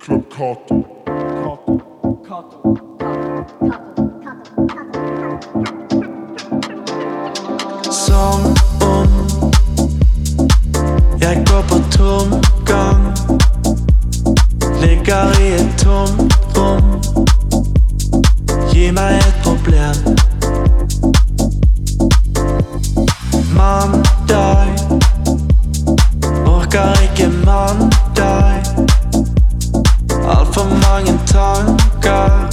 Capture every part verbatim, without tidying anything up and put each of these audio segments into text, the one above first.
Club Cato. Cato. Som om jeg går på tomgang, ligger i et tomt rom. Gi meg et problem. Mandag, orker ikke mandag. Alt for mange tanker,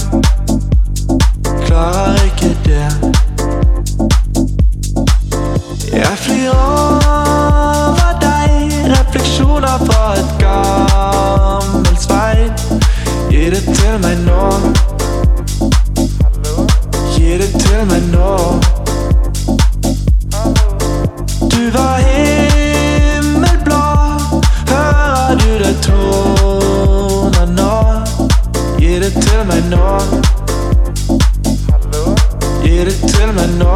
klarer ikke det. Jeg flyr over deg, refleksjoner fra et gammelt speil. Gi det til meg nå. Gi det til meg nå. Du var himmelblå, hører du det toner nå? Gi det til meg nå. Gi det til meg nå.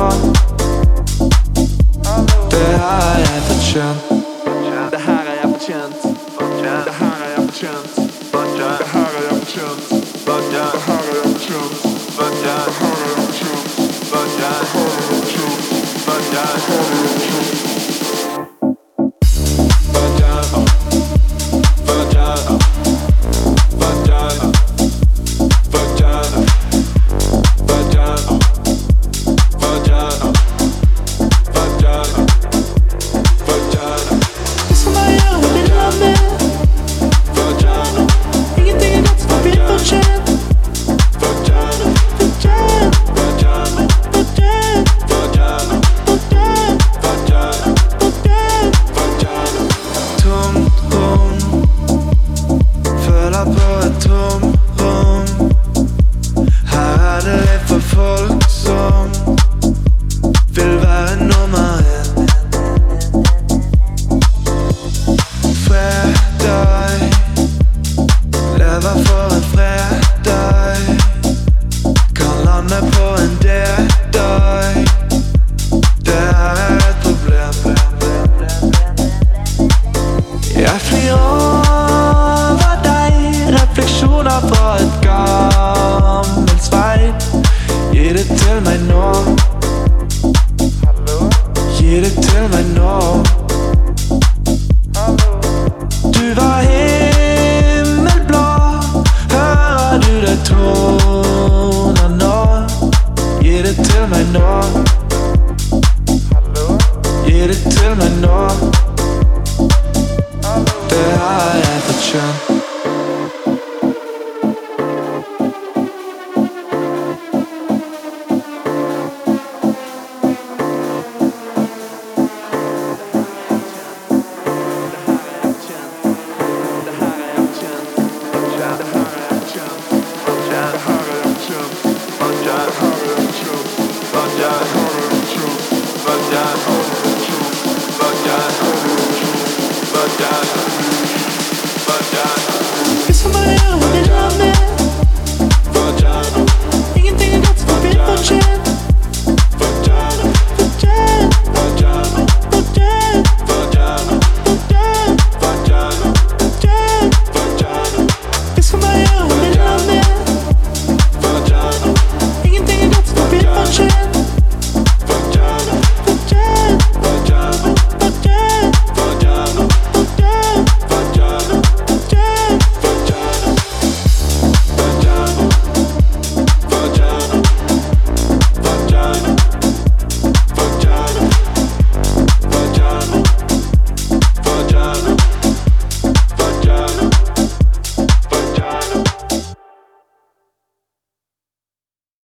Det her er jeg fortjent. Det her er jeg fortjent. Det her er jeg fortjent. Det her er jeg fortjent. Det her er jeg fortjent. Det her er jeg fortjent. Det her er jeg fortjent. Det her er jeg fortjent. Gi det til meg nå.